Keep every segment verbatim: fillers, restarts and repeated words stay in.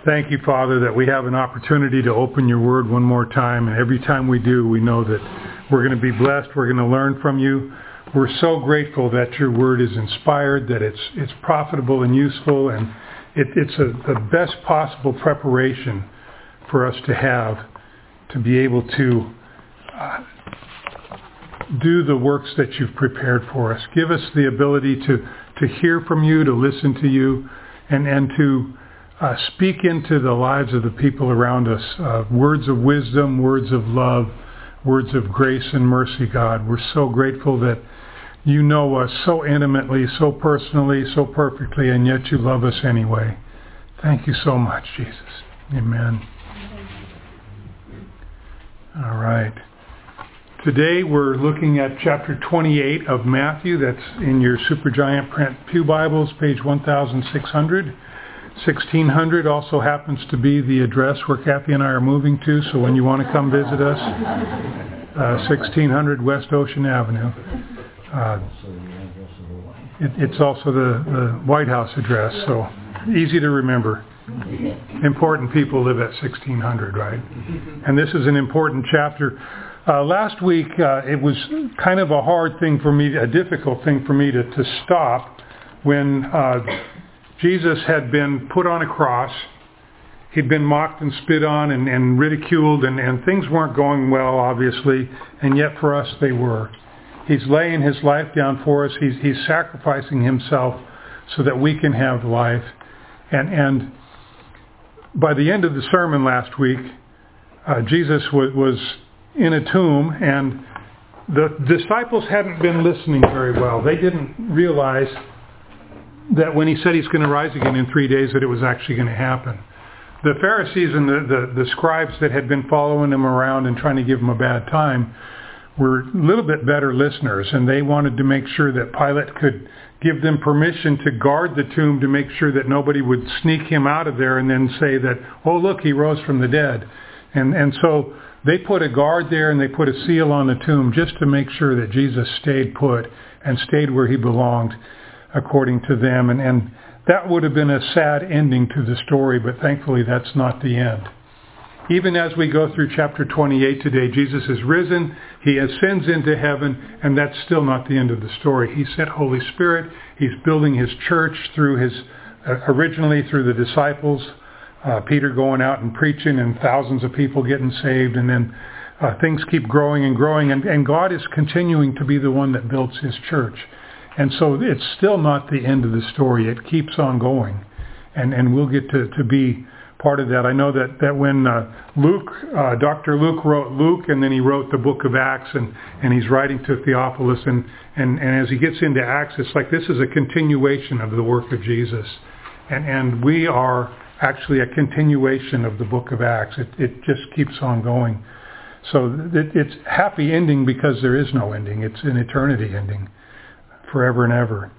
Thank you, Father, that we have an opportunity to open your word one more time. And every time we do, we know that we're going to be blessed. We're going to learn from you. We're so grateful that your word is inspired, that it's it's profitable and useful, and it, it's a, the best possible preparation for us to have to be able to uh, do the works that you've prepared for us. Give us the ability to, to hear from you, to listen to you, and, and to uh, speak into the lives of the people around us. Uh, words of wisdom, words of love, words of grace and mercy, God. We're so grateful that you know us so intimately, so personally, so perfectly, and yet you love us anyway. Thank you so much, Jesus. Amen. All right. Today we're looking at chapter twenty-eight of Matthew. That's in your Supergiant print Pew Bibles, page sixteen hundred. sixteen hundred also happens to be the address where Kathy and I are moving to, so when you want to come visit us, uh, sixteen hundred West Ocean Avenue. Uh, it, it's also the, the White House address, so easy to remember. Important people live at sixteen hundred, right? And this is an important chapter. Uh, last week, uh, it was kind of a hard thing for me, a difficult thing for me to, to stop when uh, Jesus had been put on a cross. He'd been mocked and spit on and, and ridiculed, and, and things weren't going well, obviously, and yet for us they were. He's laying his life down for us. He's, he's sacrificing himself so that we can have life. And, and by the end of the sermon last week, uh, Jesus was, was in a tomb, and the disciples hadn't been listening very well. They didn't realize that when he said he's going to rise again in three days, that it was actually going to happen. The Pharisees and the, the, the scribes that had been following him around and trying to give him a bad time were a little bit better listeners, and they wanted to make sure that Pilate could give them permission to guard the tomb to make sure that nobody would sneak him out of there and then say that, oh, look, he rose from the dead. And, and so they put a guard there and they put a seal on the tomb just to make sure that Jesus stayed put and stayed where he belonged, according to them. And, and that would have been a sad ending to the story, but thankfully that's not the end. Even as we go through chapter twenty-eight today, Jesus is risen, he ascends into heaven, and that's still not the end of the story. He sent Holy Spirit, he's building his church through his, uh, originally through the disciples, uh, Peter going out and preaching and thousands of people getting saved, and then uh, things keep growing and growing, and, and God is continuing to be the one that builds his church. And so it's still not the end of the story. It keeps on going, and, and we'll get to, to be part of that. I know that, that when uh, Luke, uh, Doctor Luke wrote Luke, and then he wrote the book of Acts, and, and he's writing to Theophilus, and, and, and as he gets into Acts, it's like this is a continuation of the work of Jesus. And, and we are actually a continuation of the book of Acts. It, it just keeps on going. So it, it's happy ending because there is no ending. It's an eternity ending, forever and ever.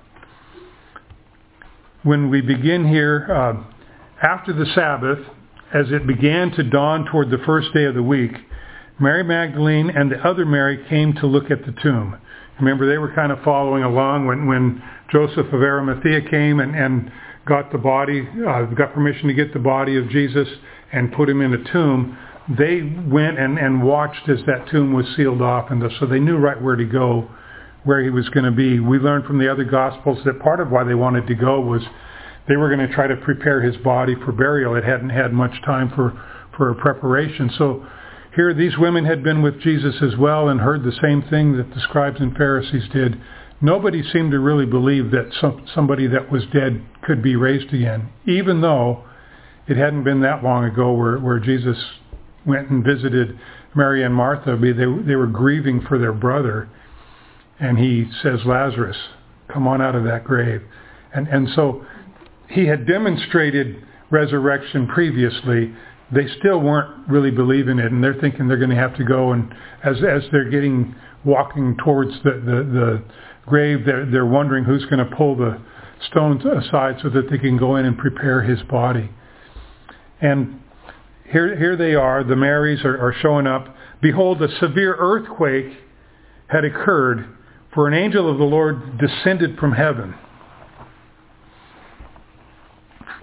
When we begin here, uh, after the Sabbath, as it began to dawn toward the first day of the week, Mary Magdalene and the other Mary came to look at the tomb. Remember, they were kind of following along when, when Joseph of Arimathea came and, and got the body, uh, got permission to get the body of Jesus and put him in a tomb. They went and, and watched as that tomb was sealed off, and so they knew right where to go, where he was going to be. We learned from the other Gospels that part of why they wanted to go was they were going to try to prepare his body for burial. It hadn't had much time for, for a preparation. So here these women had been with Jesus as well and heard the same thing that the scribes and Pharisees did. Nobody seemed to really believe that some, somebody that was dead could be raised again, even though it hadn't been that long ago where, where Jesus went and visited Mary and Martha. They, they were grieving for their brother, and he says, Lazarus, come on out of that grave. And, and so he had demonstrated resurrection previously. They still weren't really believing it, and they're thinking they're going to have to go. And as as they're getting walking towards the, the, the grave, they're, they're wondering who's going to pull the stones aside so that they can go in and prepare his body. And here, here they are. The Marys are, are showing up. Behold, a severe earthquake had occurred, for an angel of the Lord descended from heaven.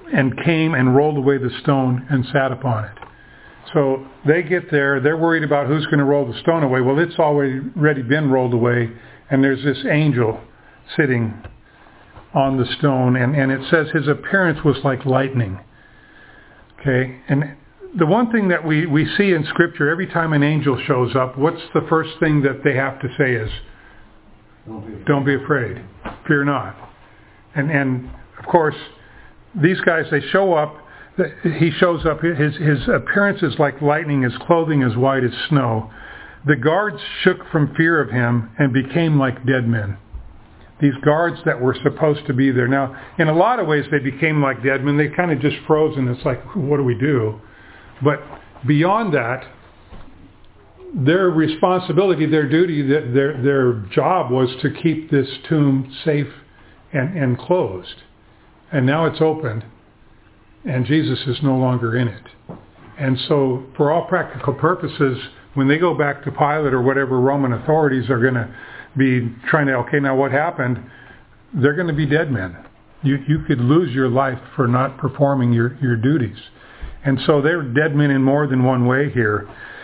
and came and rolled away the stone and sat upon it. So they get there, they're worried about who's going to roll the stone away. Well, it's already been rolled away, and there's this angel sitting on the stone, and, and it says his appearance was like lightning. Okay, and the one thing that we, we see in Scripture, every time an angel shows up, what's the first thing that they have to say is, don't be afraid, Don't be afraid. Fear not. And, and of course, these guys, they show up, he shows up, his, his appearance is like lightning, his clothing is white as snow. The guards shook from fear of him and became like dead men. These guards that were supposed to be there. Now, in a lot of ways, they became like dead men. They kind of just froze, and it's like, what do we do? But beyond that, their responsibility, their duty, their their job was to keep this tomb safe and, and closed. And now it's opened, and Jesus is no longer in it. And so, for all practical purposes, when they go back to Pilate or whatever Roman authorities are going to be trying to, okay, now what happened? They're going to be dead men. You you could lose your life for not performing your, your duties. And so they're dead men in more than one way here.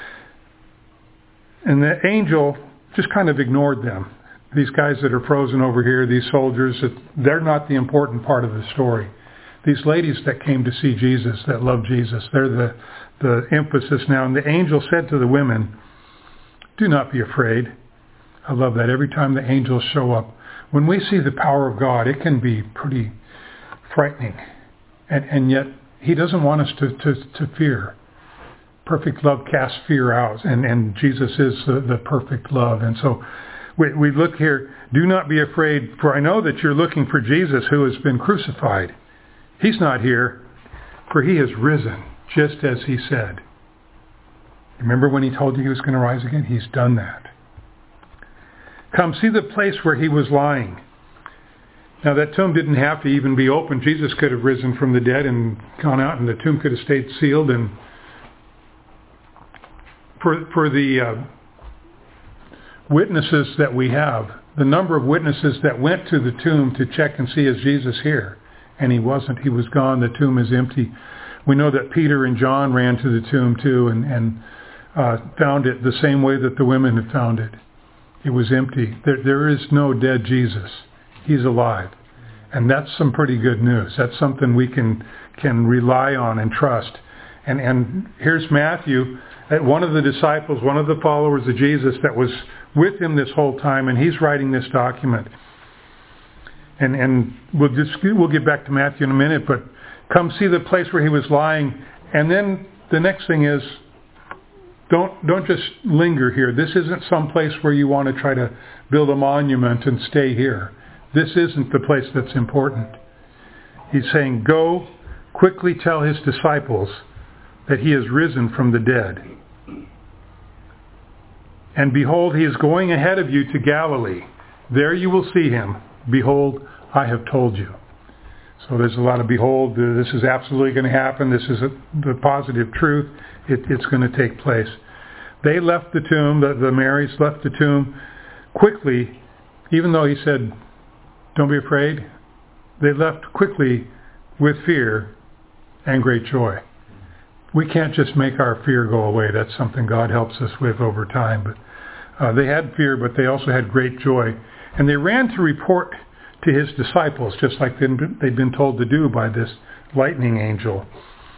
And the angel just kind of ignored them. These guys that are frozen over here, these soldiers, they're not the important part of the story. These ladies that came to see Jesus, that love Jesus, they're the, the emphasis now. And the angel said to the women, do not be afraid. I love that. Every time the angels show up, when we see the power of God, it can be pretty frightening. And, and yet, he doesn't want us to, to, to fear. Perfect love casts fear out, and, and Jesus is the, the perfect love. And so we, we look here, do not be afraid, for I know that you're looking for Jesus who has been crucified. He's not here, for he has risen, just as he said. Remember when he told you he was going to rise again? He's done that. Come, see the place where he was lying. Now that tomb didn't have to even be open. Jesus could have risen from the dead and gone out, and the tomb could have stayed sealed. And for for the uh, witnesses that we have, the number of witnesses that went to the tomb to check and see, is Jesus here? And he wasn't. He was gone. The tomb is empty. We know that Peter and John ran to the tomb too, and, and uh, found it the same way that the women had found it. It was empty. There, there is no dead Jesus. He's alive. And that's some pretty good news. That's something we can can rely on and trust. And and here's Matthew, one of the disciples, one of the followers of Jesus that was with him this whole time, and he's writing this document. And and we'll just we'll get back to Matthew in a minute, but come see the place where he was lying. And then the next thing is, Don't don't just linger here. This isn't some place where you want to try to build a monument and stay here. This isn't the place that's important. He's saying, go quickly tell his disciples that he has risen from the dead. And behold, he is going ahead of you to Galilee. There you will see him. Behold, I have told you. So there's a lot of behold, this is absolutely going to happen. This is a, the positive truth. It, it's going to take place. They left the tomb, the, the Marys left the tomb quickly, even though he said, don't be afraid. They left quickly with fear and great joy. We can't just make our fear go away. That's something God helps us with over time. But uh, they had fear, but they also had great joy. And they ran to report to his disciples, just like they'd been told to do by this lightning angel.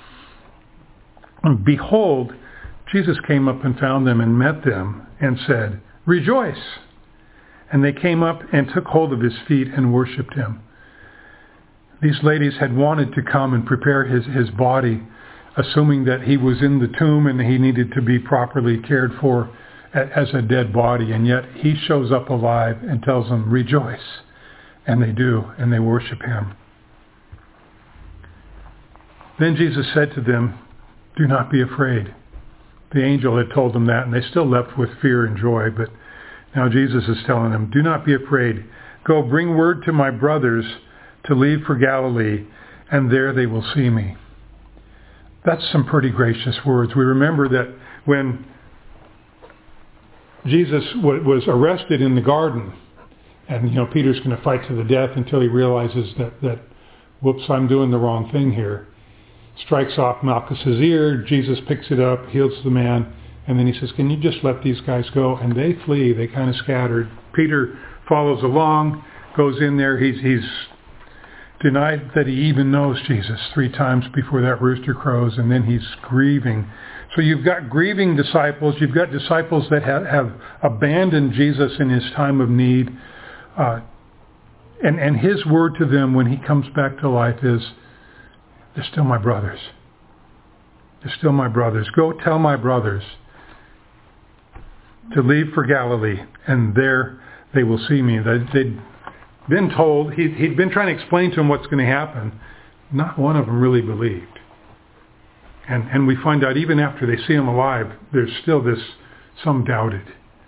And behold, Jesus came up and found them and met them and said, rejoice! And they came up and took hold of his feet and worshipped him. These ladies had wanted to come and prepare his, his body, assuming that he was in the tomb and he needed to be properly cared for as a dead body. And yet he shows up alive and tells them, rejoice! And they do, and they worship him. Then Jesus said to them, do not be afraid. The angel had told them that, and they still left with fear and joy. But now Jesus is telling them, do not be afraid. Go, bring word to my brothers to leave for Galilee, and there they will see me. That's some pretty gracious words. We remember that when Jesus was arrested in the garden, and, you know, Peter's going to fight to the death until he realizes that, that whoops, I'm doing the wrong thing here. Strikes off Malchus's ear. Jesus picks it up, heals the man, and then he says, can you just let these guys go? And they flee. They kind of scattered. Peter follows along, goes in there. He's, he's denied that he even knows Jesus three times before that rooster crows, and then he's grieving. So you've got grieving disciples. You've got disciples that have, have abandoned Jesus in his time of need. Uh, and, and his word to them when he comes back to life is, they're still my brothers. They're still my brothers. Go tell my brothers to leave for Galilee, and there they will see me. They'd been told, he'd been trying to explain to them what's going to happen. Not one of them really believed. And and we find out even after they see him alive, there's still this, some doubted.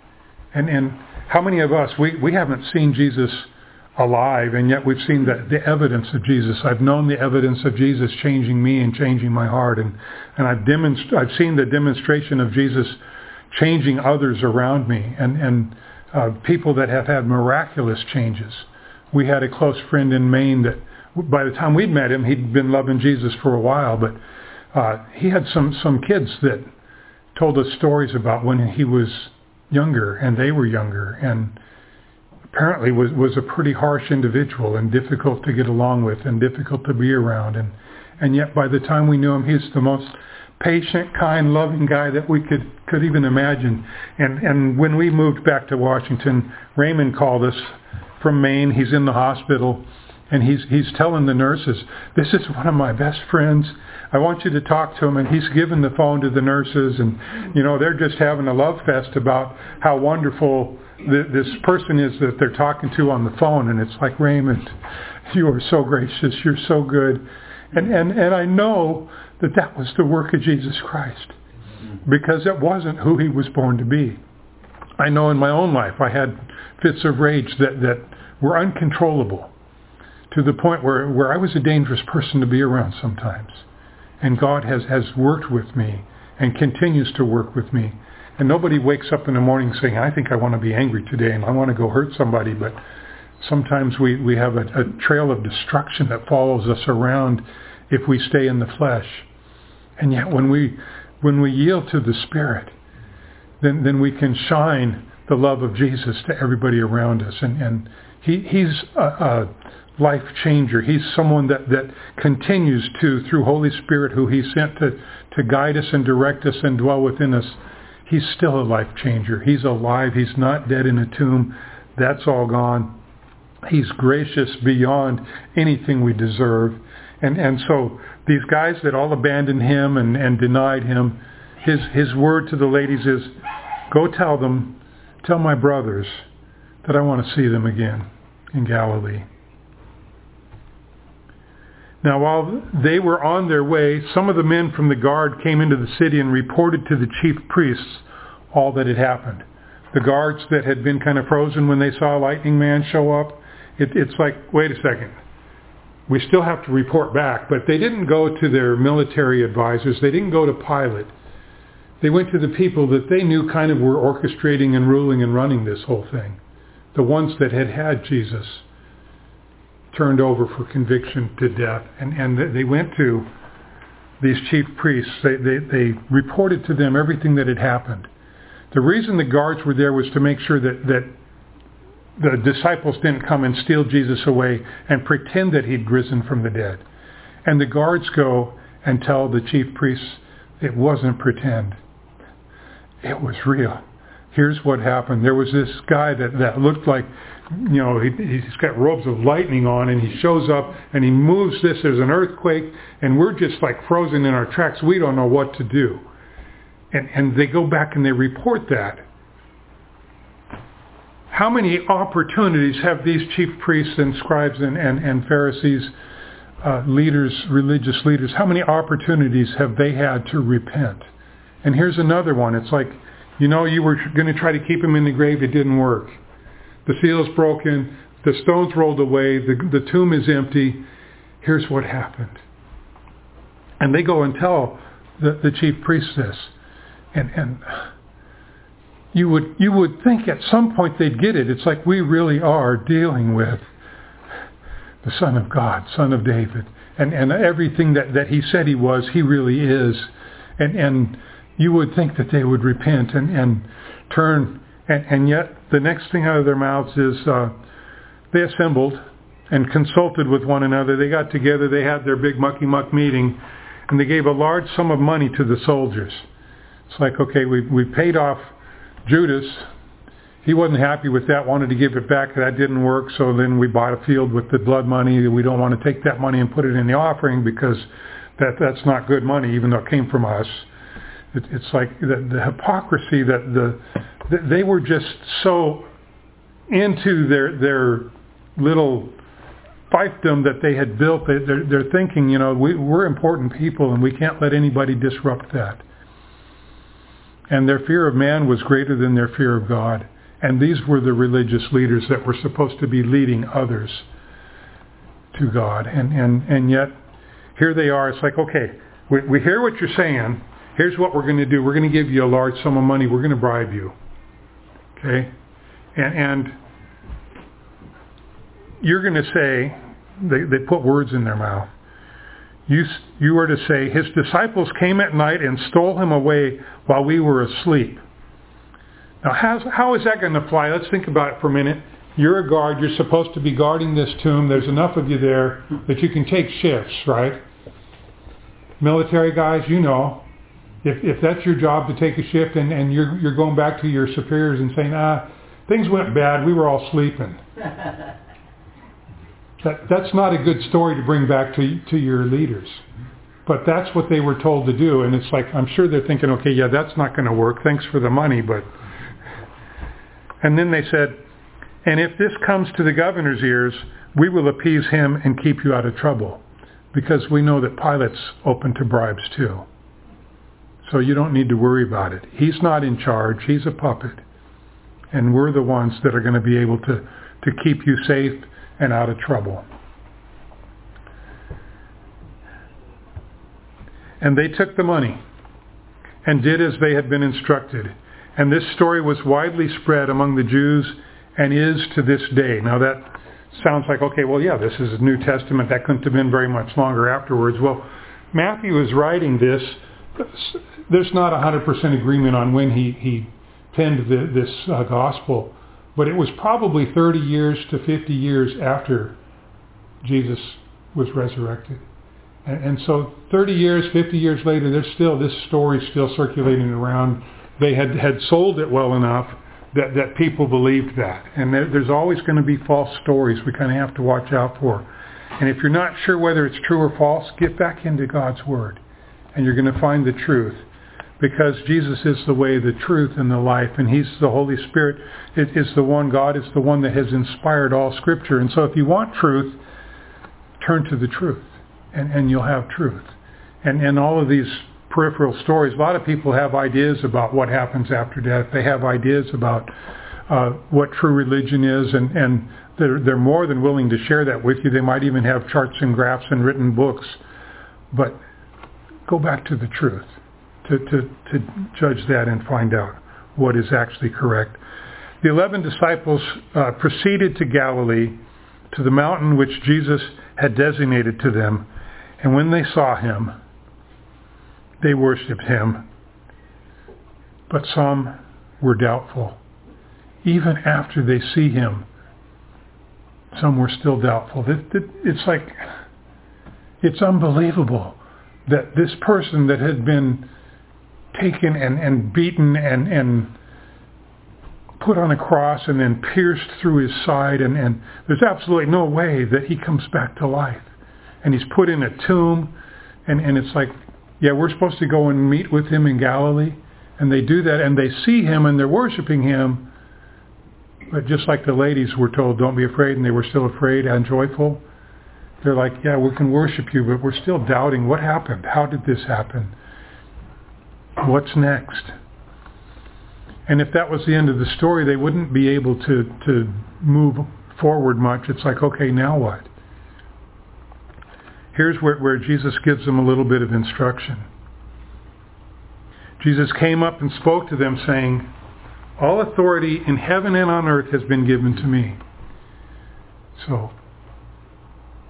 And and how many of us, we, we haven't seen Jesus alive, and yet we've seen the, the evidence of Jesus. I've known the evidence of Jesus changing me and changing my heart, and, and I've demonst- I've seen the demonstration of Jesus changing others around me, and, and uh, people that have had miraculous changes. We had a close friend in Maine that by the time we'd met him, he'd been loving Jesus for a while, but uh, he had some, some kids that told us stories about when he was younger and they were younger, and apparently was, was a pretty harsh individual and difficult to get along with and difficult to be around. And, and yet by the time we knew him, he's the most patient, kind, loving guy that we could, could even imagine. And, and when we moved back to Washington, Raymond called us from Maine. He's in the hospital, and he's, he's telling the nurses, this is one of my best friends. I want you to talk to him. And he's given the phone to the nurses, and, you know, they're just having a love fest about how wonderful this person is that they're talking to on the phone. And it's like, Raymond, you are so gracious. You're so good. And, and, and I know that that was the work of Jesus Christ, because it wasn't who he was born to be. I know in my own life I had fits of rage that, that were uncontrollable to the point where, where I was a dangerous person to be around sometimes. And God has, has worked with me and continues to work with me. And nobody wakes up in the morning saying, I think I want to be angry today and I want to go hurt somebody. But sometimes we, we have a, a trail of destruction that follows us around if we stay in the flesh. And yet when we when we yield to the Spirit, then, then we can shine the love of Jesus to everybody around us. And, and he, he's a, a life changer. He's someone that, that continues to, through Holy Spirit, who he sent to, to guide us and direct us and dwell within us. He's still a life changer. He's alive. He's not dead in a tomb. That's all gone. He's gracious beyond anything we deserve. And and so these guys that all abandoned him and, and denied him, his his word to the ladies is, go tell them, tell my brothers that I want to see them again in Galilee. Now while they were on their way, some of the men from the guard came into the city and reported to the chief priests all that had happened. The guards that had been kind of frozen when they saw a lightning man show up, it, it's like, wait a second. We still have to report back, but they didn't go to their military advisors. They didn't go to Pilate. They went to the people that they knew kind of were orchestrating and ruling and running this whole thing. The ones that had had Jesus turned over for conviction to death. And, and they went to these chief priests. They, they, they reported to them everything that had happened. The reason the guards were there was to make sure that, that the disciples didn't come and steal Jesus away and pretend that he'd risen from the dead. And the guards go and tell the chief priests, it wasn't pretend. It was real. Here's what happened. There was this guy that, that looked like, you know, he, he's got robes of lightning on, and he shows up and he moves this. There's an earthquake, and we're just like frozen in our tracks. We don't know what to do. And, and they go back and they report that. How many opportunities have these chief priests and scribes and, and, and Pharisees, uh, leaders, religious leaders, how many opportunities have they had to repent? And here's another one. It's like, you know, you were going to try to keep him in the grave. It didn't work. The seal's broken. The stone's rolled away. The, the tomb is empty. Here's what happened. And they go and tell the, the chief priests this. And, and you would you would think at some point they'd get it. It's like we really are dealing with the Son of God, Son of David. And and everything that, that he said he was, he really is. And and you would think that they would repent and, and turn. And, and yet the next thing out of their mouths is uh, they assembled and consulted with one another. They got together, they had their big mucky-muck meeting, and they gave a large sum of money to the soldiers. It's like, okay, we we paid off Judas. He wasn't happy with that, wanted to give it back. That didn't work, so then we bought a field with the blood money. We don't want to take that money and put it in the offering because that that's not good money, even though it came from us. It, it's like the, the hypocrisy that the, the they were just so into their their little fiefdom that they had built. They, they're, they're thinking, you know, we, we're important people and we can't let anybody disrupt that. And their fear of man was greater than their fear of God. And these were the religious leaders that were supposed to be leading others to God. And and, and yet, here they are. It's like, okay, we, we hear what you're saying. Here's what we're going to do. We're going to give you a large sum of money. We're going to bribe you. Okay? And, and you're going to say, they, they put words in their mouth. You, you are to say, his disciples came at night and stole him away while we were asleep. Now, how's, how is that going to apply? Let's think about it for a minute. You're a guard. You're supposed to be guarding this tomb. There's enough of you there that you can take shifts, right? Military guys, you know. If if that's your job to take a shift and, and you're you're going back to your superiors and saying, ah, things went bad. We were all sleeping. That That's not a good story to bring back to to your leaders. But that's what they were told to do. And it's like, I'm sure they're thinking, okay, yeah, that's not going to work. Thanks for the money, but... And then they said, and if this comes to the governor's ears, we will appease him and keep you out of trouble. Because we know that Pilate's open to bribes too. So you don't need to worry about it. He's not in charge. He's a puppet. And we're the ones that are going to be able to, to keep you safe and out of trouble. And they took the money and did as they had been instructed. And this story was widely spread among the Jews and is to this day. Now that sounds like, okay, well, yeah, this is the New Testament. That couldn't have been very much longer afterwards. Well, Matthew is writing this. There's not a one hundred percent agreement on when he, he penned the, this uh, gospel, but it was probably thirty years to fifty years after Jesus was resurrected. And, and so thirty years, fifty years later, there's still, this story still circulating around. They had, had sold it well enough that, that people believed that. And there, there's always going to be false stories we kind of have to watch out for. And if you're not sure whether it's true or false, get back into God's Word. And you're going to find the truth. Because Jesus is the way, the truth, and the life. And He's the Holy Spirit. It is the one, God is the one that has inspired all Scripture. And so if you want truth, turn to the truth. And, and you'll have truth. And, and all of these peripheral stories, a lot of people have ideas about what happens after death. They have ideas about uh, what true religion is, and, and they're, they're more than willing to share that with you. They might even have charts and graphs and written books. But go back to the truth to, to, to judge that and find out what is actually correct. The eleven disciples uh, proceeded to Galilee, to the mountain which Jesus had designated to them. And when they saw him, they worshipped him, but some were doubtful. Even after they see him, some were still doubtful. It's like, it's unbelievable that this person that had been taken and, and beaten and, and put on a cross and then pierced through his side, and, and there's absolutely no way that he comes back to life. And he's put in a tomb, and, and it's like, yeah, we're supposed to go and meet with him in Galilee. And they do that, and they see him, and they're worshiping him. But just like the ladies were told, don't be afraid, and they were still afraid and joyful. They're like, yeah, we can worship you, but we're still doubting. What happened? How did this happen? What's next? And if that was the end of the story, they wouldn't be able to, to move forward much. It's like, okay, now what? Here's where, where Jesus gives them a little bit of instruction. Jesus came up and spoke to them, saying, all authority in heaven and on earth has been given to me. So,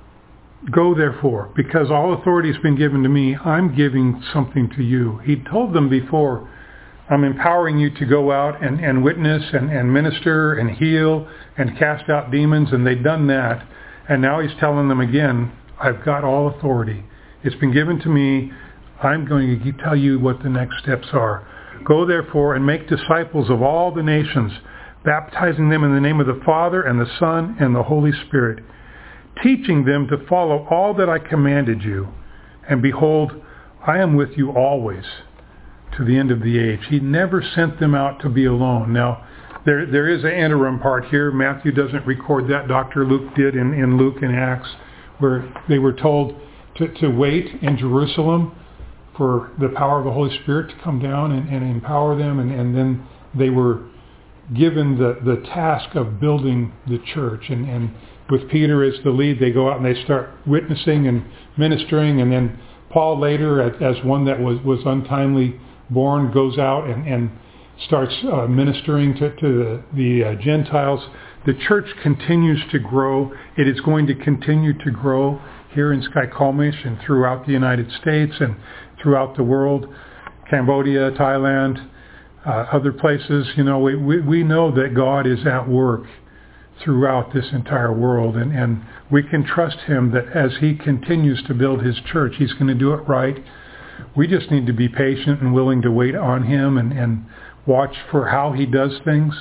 Go therefore, because all authority has been given to me, I'm giving something to you. He told them before, I'm empowering you to go out and, and witness and, and minister and heal and cast out demons, and they've done that. And now he's telling them again, I've got all authority. It's been given to me. I'm going to tell you what the next steps are. Go therefore and make disciples of all the nations, baptizing them in the name of the Father and the Son and the Holy Spirit, teaching them to follow all that I commanded you. And behold, I am with you always to the end of the age. He never sent them out to be alone. Now, there there is an interim part here. Matthew doesn't record that. Doctor Luke did in, in Luke and Acts, where they were told to, to wait in Jerusalem for the power of the Holy Spirit to come down and, and empower them. And, and then they were given the, the task of building the church. And, and with Peter as the lead, they go out and they start witnessing and ministering. And then Paul later, as one that was, was untimely born, goes out and, and starts uh, ministering to, to the, the uh, Gentiles. The church continues to grow. It is going to continue to grow here in Skykomish and throughout the United States and throughout the world, Cambodia, Thailand, uh, other places. You know, we, we, we know that God is at work throughout this entire world, and, and we can trust him that as he continues to build his church, he's going to do it right. We just need to be patient and willing to wait on him and, and watch for how he does things,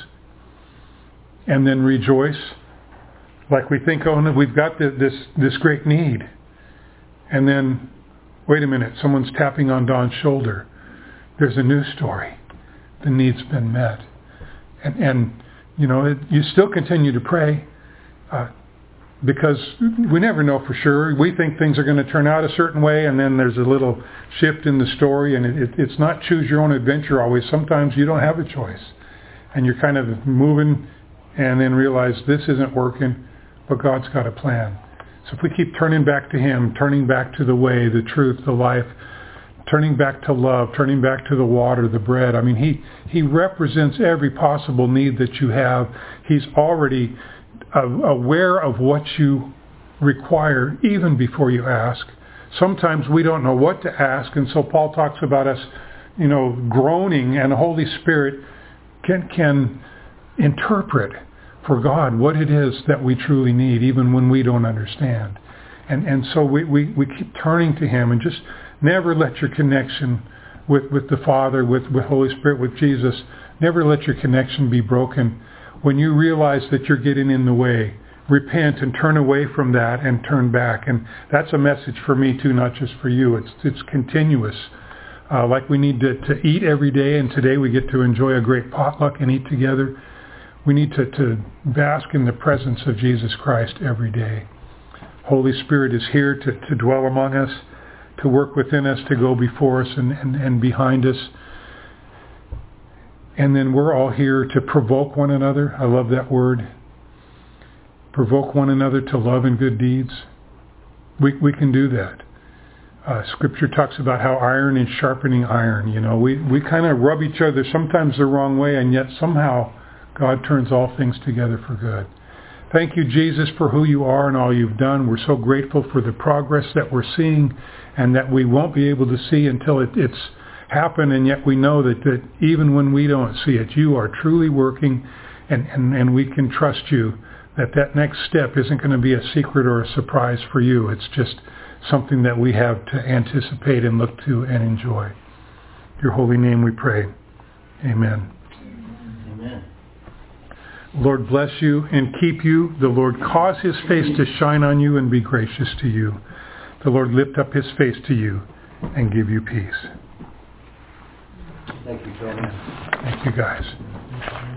and then rejoice. Like we think, oh, no, we've got the, this this great need. And then, wait a minute, someone's tapping on Don's shoulder. There's a new story. The need's been met. And, and you know, it, you still continue to pray uh, because we never know for sure. We think things are going to turn out a certain way, and then there's a little shift in the story, and it, it, it's not choose your own adventure always. Sometimes you don't have a choice. And you're kind of moving and then realize this isn't working, but God's got a plan. So if we keep turning back to him, turning back to the way, the truth, the life, turning back to love, turning back to the water, the bread. I mean, he, he represents every possible need that you have. He's already uh, aware of what you require even before you ask. Sometimes we don't know what to ask, and so Paul talks about us, you know, groaning, and the Holy Spirit can can interpret for God what it is that we truly need, even when we don't understand. And and so we, we, we keep turning to him, and just never let your connection with, with the Father, with, with Holy Spirit, with Jesus, never let your connection be broken. When you realize that you're getting in the way, repent and turn away from that and turn back. And that's a message for me too, not just for you. It's it's continuous. Uh, like we need to, to eat every day, and today we get to enjoy a great potluck and eat together. We need to, to bask in the presence of Jesus Christ every day. Holy Spirit is here to, to dwell among us, to work within us, to go before us and, and, and behind us. And then we're all here to provoke one another. I love that word. Provoke one another to love and good deeds. We we can do that. Uh, scripture talks about how iron is sharpening iron. You know, we, we kind of rub each other sometimes the wrong way, and yet somehow God turns all things together for good. Thank you, Jesus, for who you are and all you've done. We're so grateful for the progress that we're seeing and that we won't be able to see until it, it's happened, and yet we know that, that even when we don't see it, you are truly working, and, and, and we can trust you that that next step isn't going to be a secret or a surprise for you. It's just something that we have to anticipate and look to and enjoy. In your holy name we pray. Amen. Amen. Lord bless you and keep you. The Lord cause his face to shine on you and be gracious to you. The Lord lift up his face to you and give you peace. Thank you, Tony. Thank you, guys.